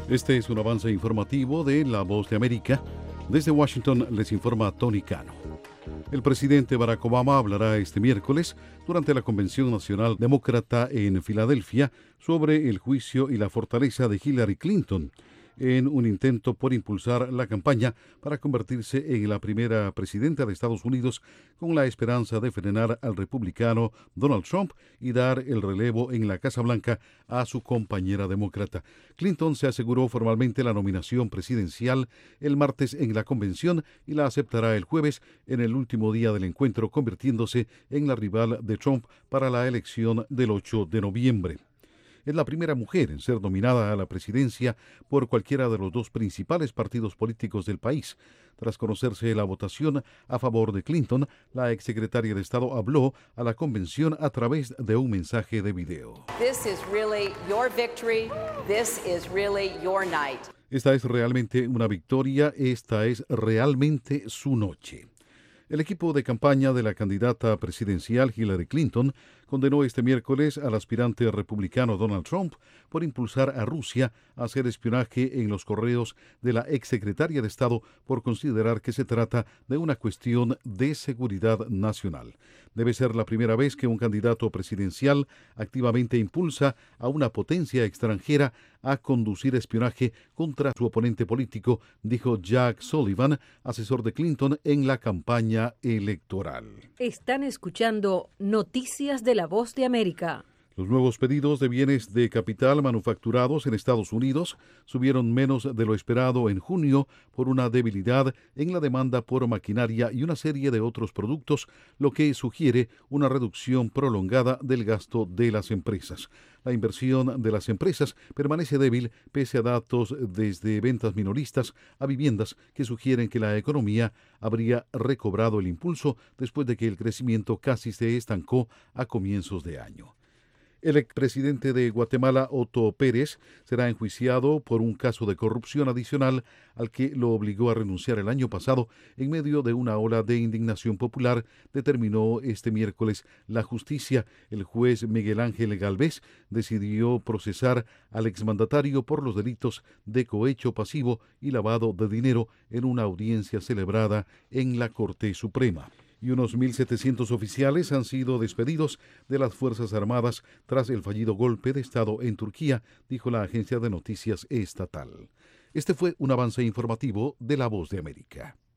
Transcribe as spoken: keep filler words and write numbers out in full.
Este es un avance informativo de La Voz de América. Desde Washington les informa Tony Cano. El presidente Barack Obama hablará este miércoles durante la Convención Nacional Demócrata en Filadelfia sobre el juicio y la fortaleza de Hillary Clinton, en un intento por impulsar la campaña para convertirse en la primera presidenta de Estados Unidos, con la esperanza de frenar al republicano Donald Trump y dar el relevo en la Casa Blanca a su compañera demócrata. Clinton se aseguró formalmente la nominación presidencial el martes en la convención y la aceptará el jueves, en el último día del encuentro, convirtiéndose en la rival de Trump para la elección del ocho de noviembre. Es la primera mujer en ser nominada a la presidencia por cualquiera de los dos principales partidos políticos del país. Tras conocerse la votación a favor de Clinton, la exsecretaria de Estado habló a la convención a través de un mensaje de video. This is really your victory. This is really your night. Esta es realmente una victoria, esta es realmente su noche. El equipo de campaña de la candidata presidencial Hillary Clinton condenó este miércoles al aspirante republicano Donald Trump por impulsar a Rusia a hacer espionaje en los correos de la exsecretaria de Estado, por considerar que se trata de una cuestión de seguridad nacional. Debe ser la primera vez que un candidato presidencial activamente impulsa a una potencia extranjera a conducir espionaje contra su oponente político, dijo Jack Sullivan, asesor de Clinton en la campaña electoral. Están escuchando Noticias de La Voz de América. Los nuevos pedidos de bienes de capital manufacturados en Estados Unidos subieron menos de lo esperado en junio por una debilidad en la demanda por maquinaria y una serie de otros productos, lo que sugiere una reducción prolongada del gasto de las empresas. La inversión de las empresas permanece débil pese a datos desde ventas minoristas a viviendas que sugieren que la economía habría recobrado el impulso después de que el crecimiento casi se estancó a comienzos de año. El expresidente de Guatemala, Otto Pérez, será enjuiciado por un caso de corrupción adicional al que lo obligó a renunciar el año pasado en medio de una ola de indignación popular, determinó este miércoles la justicia. El juez Miguel Ángel Galvez decidió procesar al exmandatario por los delitos de cohecho pasivo y lavado de dinero en una audiencia celebrada en la Corte Suprema. Y unos mil setecientos oficiales han sido despedidos de las Fuerzas Armadas tras el fallido golpe de Estado en Turquía, dijo la agencia de noticias estatal. Este fue un avance informativo de La Voz de América.